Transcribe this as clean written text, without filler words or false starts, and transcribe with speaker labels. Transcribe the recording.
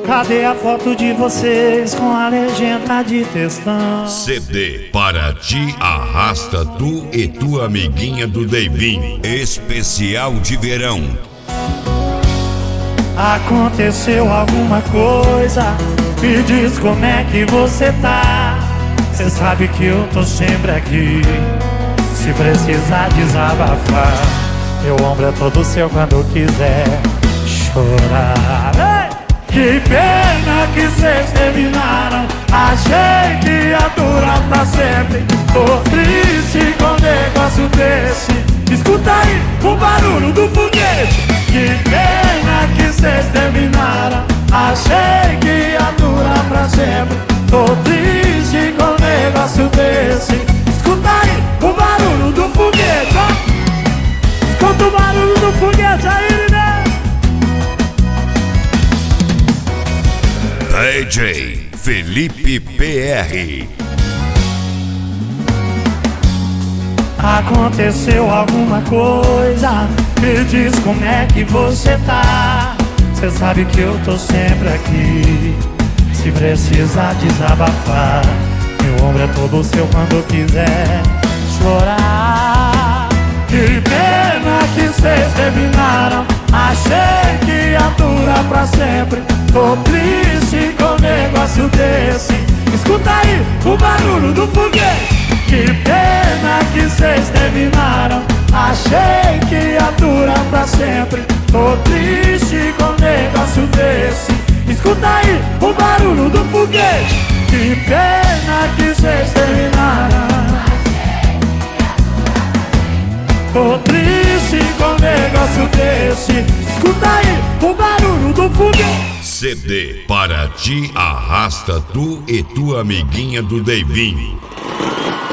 Speaker 1: Cadê a foto de vocês com a legenda de textão?
Speaker 2: CD para ti arrasta tu e tua amiguinha do Deivinho. Especial de verão.
Speaker 1: Aconteceu alguma coisa? Me diz como é que você tá. Cê sabe que eu tô sempre aqui, se precisar desabafar. Meu ombro é todo seu quando quiser chorar. Ei! Que pena que cês terminaram. Achei que ia durar pra sempre. Tô triste com um negócio desse. Escuta aí o barulho do foguete. Que pena que cês terminaram. Achei que ia durar pra sempre. Tô triste com um negócio desse. Escuta aí o barulho do foguete, ó. Escuta o barulho do foguete aí, né?
Speaker 2: DJ Felipe PR.
Speaker 1: Aconteceu alguma coisa? Me diz como é que você tá. Cê sabe que eu tô sempre aqui, se precisar desabafar. Meu ombro é todo seu quando quiser chorar. Que pena que cês terminaram. Achei que ia durar pra sempre. Tô triste com um negócio desse. Escuta aí o barulho do foguete. Que pena que cês terminaram. Achei que ia durar pra sempre. Tô triste com um negócio desse. Escuta aí o barulho do foguete. Que pena que cês terminaram. Tô triste com um negócio desse. Escuta aí o barulho do foguete.
Speaker 2: CD para ti arrasta tu e tua amiguinha do Deivinho.